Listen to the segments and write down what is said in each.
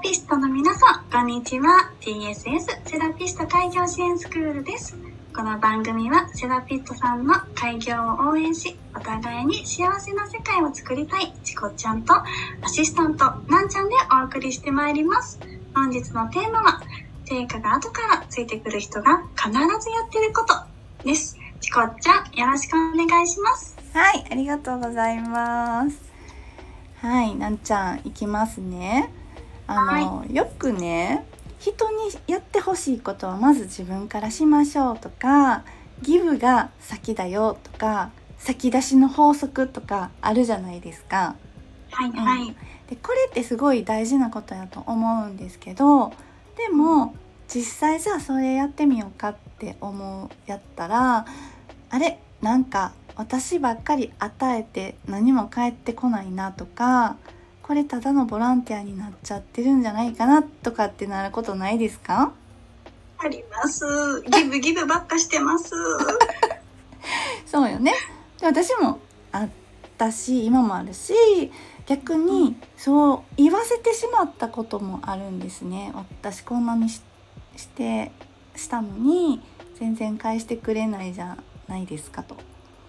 ピストの皆さん、こんにちは。 TSS セラピスト開業支援スクールです。この番組はセラピストさんの開業を応援し、お互いに幸せな世界を作りたいチコちゃんとアシスタントなんちゃんでお送りしてまいります。本日のテーマは、成果が後からついてくる人が必ずやってることです。チコちゃん、よろしくお願いします。 はい、ありがとうございます。はい、なんちゃんいきますね。よくね、人にやってほしいことはまず自分からしましょうとか、ギブが先だよとか、先出しの法則とかあるじゃないですか。 はいはい。 でこれってすごい大事なことやと思うんですけど、でも実際じゃあそれやってみようかってやったら、あれなんか私ばっかり与えて何も返ってこないなとか、これただのボランティアになっちゃってるんじゃないかなとかってなることないですか？ あります。ギブばっかしてます。 そうよね。で私もあったし、今もあるし、逆にそう言わせてしまったこともあるんですね。私こんなにしたのに全然返してくれないじゃないですかと。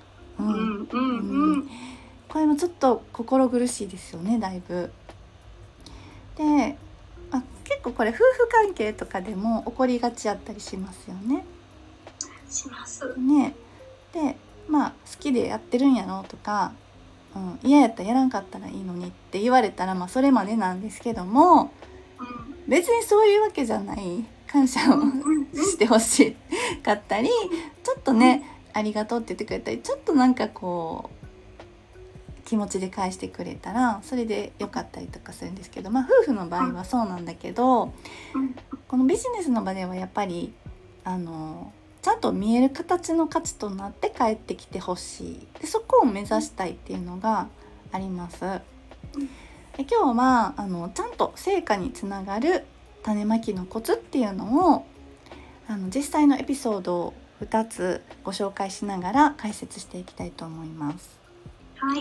これもちょっと心苦しいですよね、だいぶ。で、結構これ夫婦関係とかでも起こりがちやったりしますよね。 しますね。で、好きでやってるんやろとか、嫌やったらやらんかったらいいのにって言われたら、それまでなんですけども、別にそういうわけじゃない、感謝をしてほしかったり、ちょっとね、ありがとうって言ってくれたり、ちょっとなんかこう気持ちで返してくれたらそれでよかったりとかするんですけど、夫婦の場合はそうなんだけど、このビジネスの場ではやっぱりちゃんと見える形の価値となって帰ってきてほしい。でそこを目指したいっていうのがあります。で今日はちゃんと成果につながる種まきのコツっていうのを実際のエピソードを2つご紹介しながら解説していきたいと思います。 はい。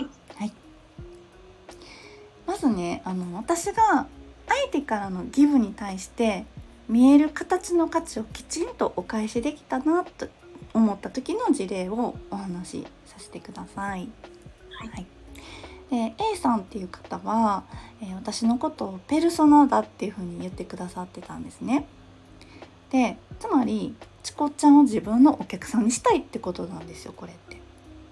まずね、私が相手からのギブに対して見える形の価値をきちんとお返しできたなと思った時の事例をお話しさせてください。で A さんっていう方は、私のことをペルソナだっていう風に言ってくださってたんですね。でつまりチコちゃんを自分のお客さんにしたいってことなんですよ、これって。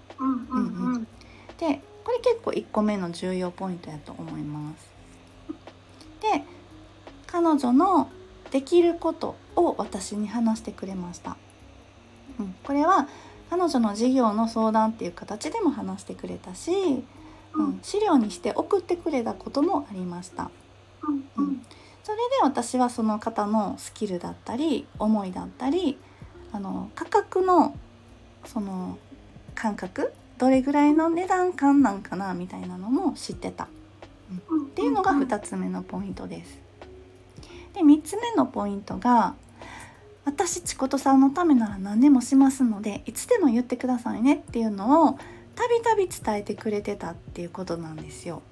でこれ結構1個目の重要ポイントやと思います。で彼女のできることを私に話してくれました。これは彼女の事業の相談っていう形でも話してくれたし、資料にして送ってくれたこともありました。それで私はその方のスキルだったり思いだったり価格のその感覚、どれぐらいの値段感なんかなみたいなのも知ってた、っていうのが2つ目のポイントです。で3つ目のポイントが、私チコトさんのためなら何でもしますのでいつでも言ってくださいねっていうのをたびたび伝えてくれてたっていうことなんですよ。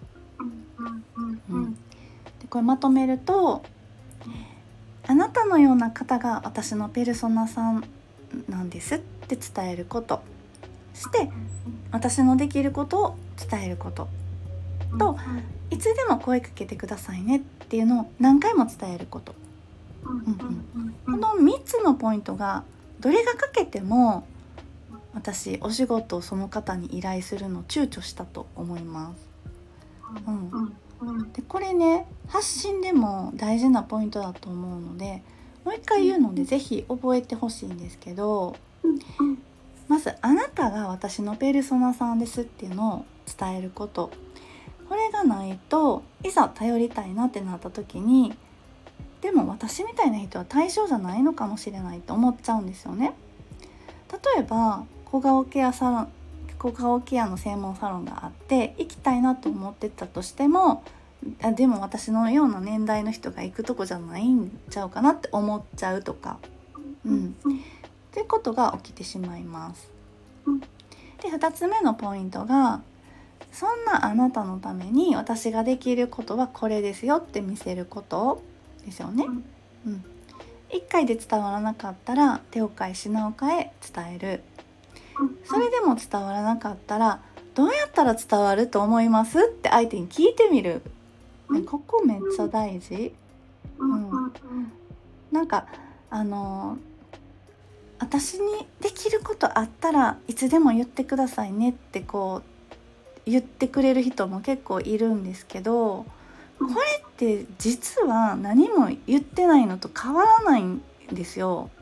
でこれまとめると、あなたのような方が私のペルソナさんなんですって伝えることして、私のできることを伝えることと、いつでも声かけてくださいねっていうのを何回も伝えること、この3つのポイントがどれが欠けても私お仕事をその方に依頼するの躊躇したと思います。でこれね、発信でも大事なポイントだと思うのでもう一回言うのでぜひ覚えてほしいんですけど、まずあなたが私のペルソナさんですっていうのを伝えること、これがないといざ頼りたいなってなった時に、でも私みたいな人は対象じゃないのかもしれないと思っちゃうんですよね。例えば小顔ケアの専門サロンがあって行きたいなと思ってたとしても、でも私のような年代の人が行くとこじゃないんちゃうかなって思っちゃうとか、っていうことが起きてしまいます。で2つ目のポイントが、 そんなあなたのために私ができることはこれですよって見せることですよね。1回で伝わらなかったら手を変え品を変え伝える。それでも伝わらなかったらどうやったら伝わると思いますって相手に聞いてみる。ここめっちゃ大事。なんか私にできることあったらいつでも言ってくださいねってこう言ってくれる人も結構いるんですけど、これって実は何も言ってないのと変わらないんですよ。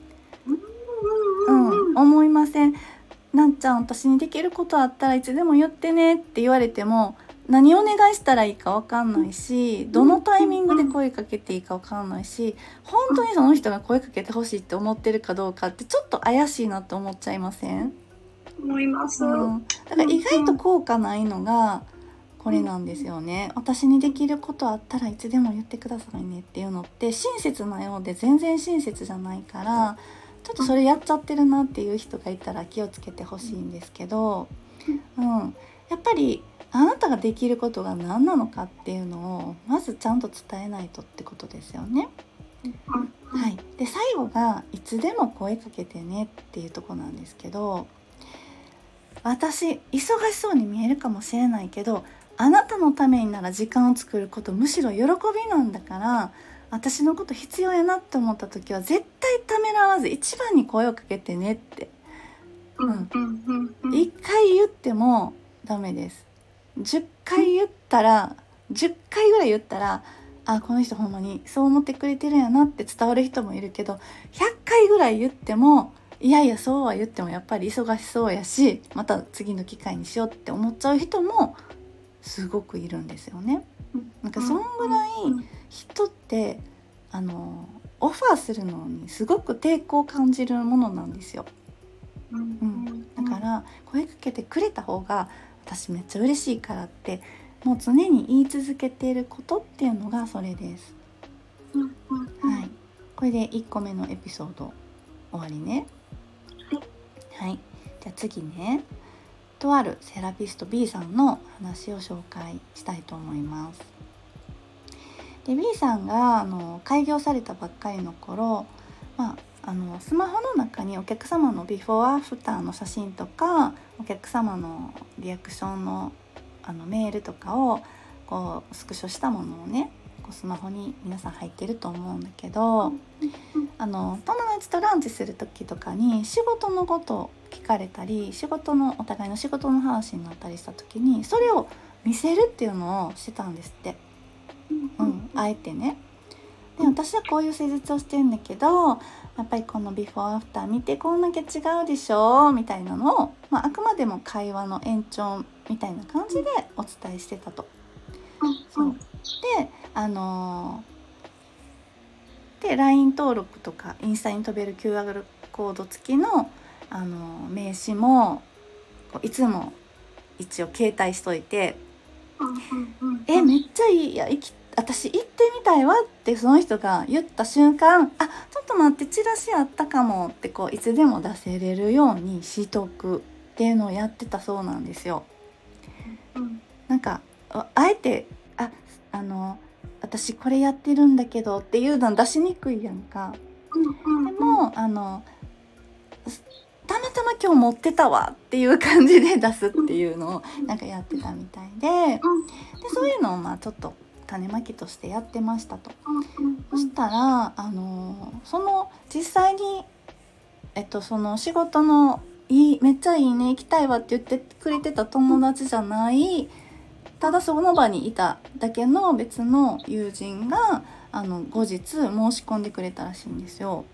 思いません？なんちゃん、私にできることあったらいつでも言ってねって言われても何お願いしたらいいか分かんないし、どのタイミングで声かけていいか分かんないし、本当にその人が声かけてほしいって思ってるかどうかってちょっと怪しいなって思っちゃいません？ 思います。 だから意外と効果ないのがこれなんですよね。私にできることあったらいつでも言ってくださいねっていうのって親切なようで全然親切じゃないから、ちょっとそれやっちゃってるなっていう人がいたら気をつけてほしいんですけど、やっぱりあなたができることが何なのかっていうのをまずちゃんと伝えないとってことですよね。はい。で最後がいつでも声かけてねっていうとこなんですけど、私忙しそうに見えるかもしれないけど、あなたのためになら時間を作ることむしろ喜びなんだから、私のこと必要やなって思った時は絶対ためらわず一番に声をかけてねって。1回言ってもダメです。10回言ったら10回ぐらい言ったら、あ、この人ほんまにそう思ってくれてるんやなって伝わる人もいるけど、100回ぐらい言ってもいやいやそうは言ってもやっぱり忙しそうやし、また次の機会にしようって思っちゃう人もすごくいるんですよね。なんかそんぐらい人ってオファーするのにすごく抵抗を感じるものなんですよ。だから声かけてくれた方が私めっちゃ嬉しいからってもう常に言い続けていることっていうのがそれです。はい、これで1個目のエピソード終わりね。はい、じゃあ次ね、とあるセラピスト B さんの話を紹介したいと思います。で B さんが開業されたばっかりの頃、スマホの中にお客様のビフォーアフターの写真とかお客様のリアクションのメールとかをこうスクショしたものをね、こうスマホに皆さん入ってると思うんだけど、友達とランチする時とかに仕事のことを聞かれたり、お互いの仕事の話になったりした時にそれを見せるっていうのをしてたんですって。あえてね。で私はこういう施術をしてるんだけど、やっぱりこのビフォーアフター見てこんだけ違うでしょみたいなのを、あくまでも会話の延長みたいな感じでお伝えしてたと。そうでLINE 登録とかインスタに飛べる QR コード付きの、名刺もいつも一応携帯しといて、めっちゃいい、私行ってみたいわってその人が言った瞬間、ちょっと待ってチラシあったかもってこういつでも出せれるようにしとくっていうのをやってたそうなんですよ。なんかあえて私これやってるんだけどっていうの出しにくいやんか。でもたまたま今日持ってたわっていう感じで出すっていうのをなんかやってたみたいで、そういうのをちょっと種まきとしてやってましたと。そしたらその実際にその仕事のめっちゃいいね行きたいわって言ってくれてた友達じゃない、ただその場にいただけの別の友人が後日申し込んでくれたらしいんですよ。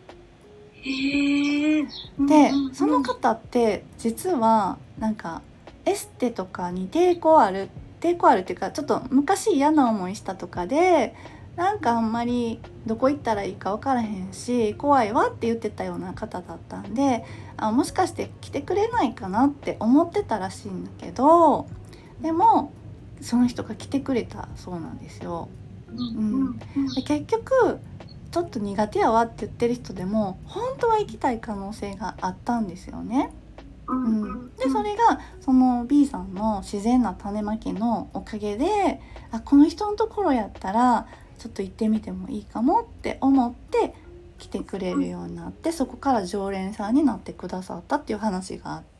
でその方って実はなんかエステとかに抵抗あるっていうか、ちょっと昔嫌な思いしたとかでなんかあんまりどこ行ったらいいか分からへんし怖いわって言ってたような方だったんで、もしかして来てくれないかなって思ってたらしいんだけど、でもその人が来てくれたそうなんですよ。で結局ちょっと苦手やわって言ってる人でも本当は行きたい可能性があったんですよね。でそれがその B さんの自然な種まきのおかげで、この人のところやったらちょっと行ってみてもいいかもって思って来てくれるようになって、そこから常連さんになってくださったっていう話があって、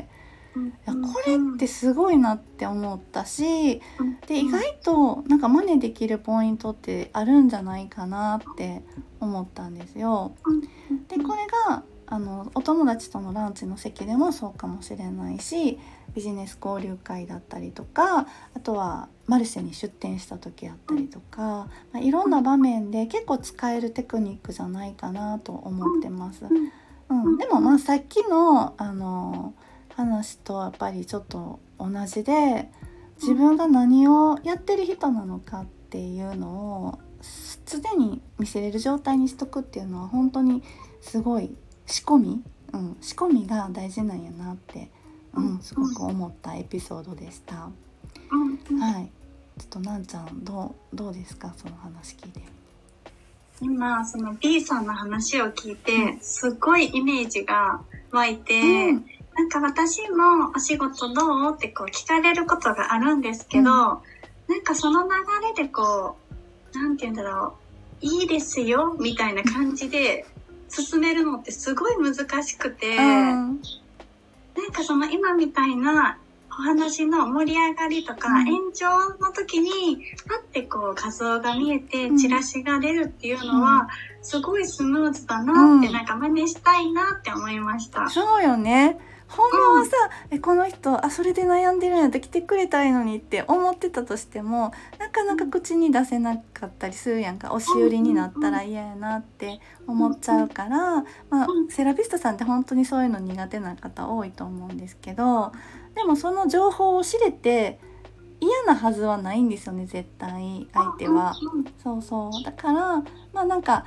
いやこれってすごいなって思ったし、で意外となんか真似できるポイントってあるんじゃないかなって思ったんですよ。でこれがお友達とのランチの席でもそうかもしれないし、ビジネス交流会だったりとか、あとはマルシェに出店した時やったりとか、いろんな場面で結構使えるテクニックじゃないかなと思ってます。でもさっきの話とやっぱりちょっと同じで、自分が何をやってる人なのかっていうのを常に見せれる状態にしとくっていうのは本当にすごい仕込みが大事なんやなって、すごく思ったエピソードでした。はい。ちょっとなんちゃんどうですか、その話聞いて。 今その B さんの話を聞いてすごいイメージが湧いて、なんか私もお仕事どうってこう聞かれることがあるんですけど、なんかその流れでこうなんて言うんだろう、いいですよみたいな感じで進めるのってすごい難しくて、なんかその今みたいなお話の盛り上がりとか延長の時にパッてこう画像が見えてチラシが出るっていうのはすごいスムーズだなって、なんか真似したいなって思いました。 そうよね。ほんまはさ、この人それで悩んでるんやったら来てくれたらいいのにって思ってたとしても、なかなか口に出せなかったりするやんか。押し売りになったら嫌やなって思っちゃうから、セラピストさんって本当にそういうの苦手な方多いと思うんですけど、でもその情報を知れて嫌なはずはないんですよね、絶対相手は。そうだからなんか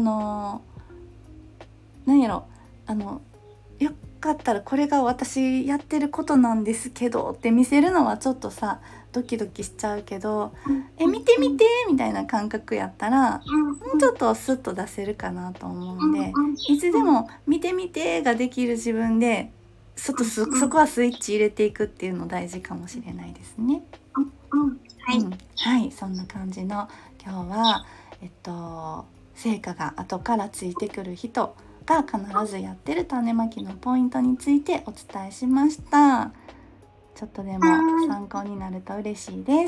なんやろ、よかったらこれが私やってることなんですけどって見せるのはちょっとさドキドキしちゃうけど、見てみてみたいな感覚やったらもうちょっとスッと出せるかなと思うんで、いつでも見てみてができる自分でそこはスイッチ入れていくっていうの大事かもしれないですね。はい、そんな感じの今日は成果が後からついてくる人が必ずやってる種まきのポイントについてお伝えしました。ちょっとでも参考になると嬉しいです。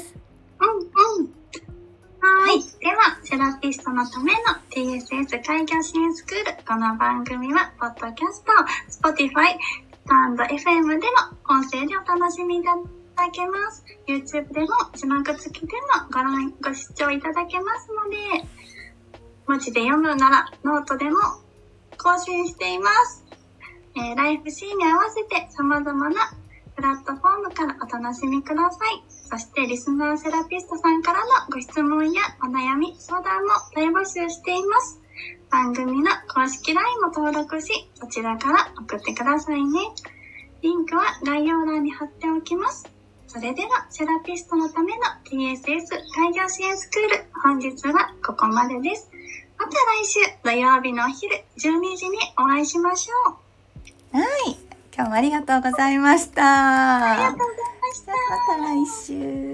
はい。では、セラピストのための TSS 開業支援スクール。この番組は、ポッドキャスト、Spotify、スタンド FM でも音声でお楽しみいただけます。YouTube でも字幕付きでもご視聴いただけますので、文字で読むならノートでも更新しています。ライフシーンに合わせて様々なプラットフォームからお楽しみください。そしてリスナーセラピストさんからのご質問やお悩み、相談も大募集しています。番組の公式 LINE も登録し、そちらから送ってくださいね。リンクは概要欄に貼っておきます。それでは、セラピストのための TSS 開業支援スクール、本日はここまでです。また来週土曜日のお昼12時にお会いしましょう。 はい、今日もありがとうございました。 ありがとうございました。 また来週。